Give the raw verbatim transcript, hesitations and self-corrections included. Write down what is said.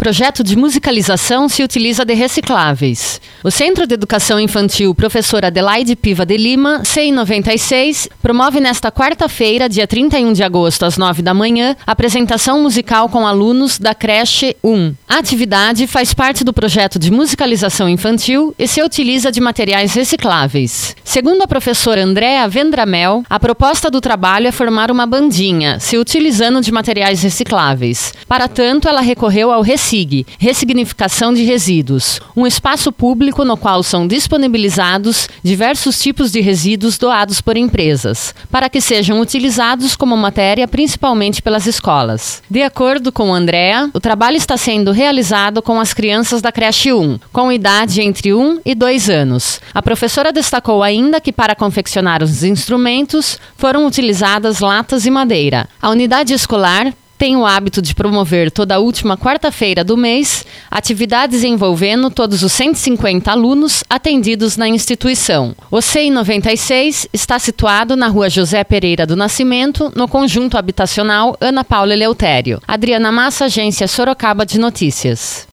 projeto de musicalização se utiliza de recicláveis. O Centro de Educação Infantil Professora Adelaide Piva de Lima, C I noventa e seis, promove nesta quarta-feira, dia trinta e um de agosto, às nove da manhã, apresentação musical com alunos da creche um. A atividade faz parte do projeto de musicalização infantil e se utiliza de materiais recicláveis. Segundo a professora Andréa Vendramel, a proposta do trabalho é formar uma bandinha, se utilizando de materiais recicláveis. Para tanto, ela recorreu ao RESIG, Ressignificação de Resíduos, um espaço público no qual são disponibilizados diversos tipos de resíduos doados por empresas, para que sejam utilizados como matéria principalmente pelas escolas. De acordo com Andréa, o trabalho está sendo realizado com as crianças da creche um, com idade entre um e dois anos. A professora destacou ainda que para confeccionar os instrumentos foram utilizadas latas e madeira. A unidade escolar tem o hábito de promover toda a última quarta-feira do mês atividades envolvendo todos os cento e cinquenta alunos atendidos na instituição. O C I noventa e seis está situado na rua José Pereira do Nascimento, no conjunto habitacional Ana Paula Eleutério. Adriana Massa, Agência Sorocaba de Notícias.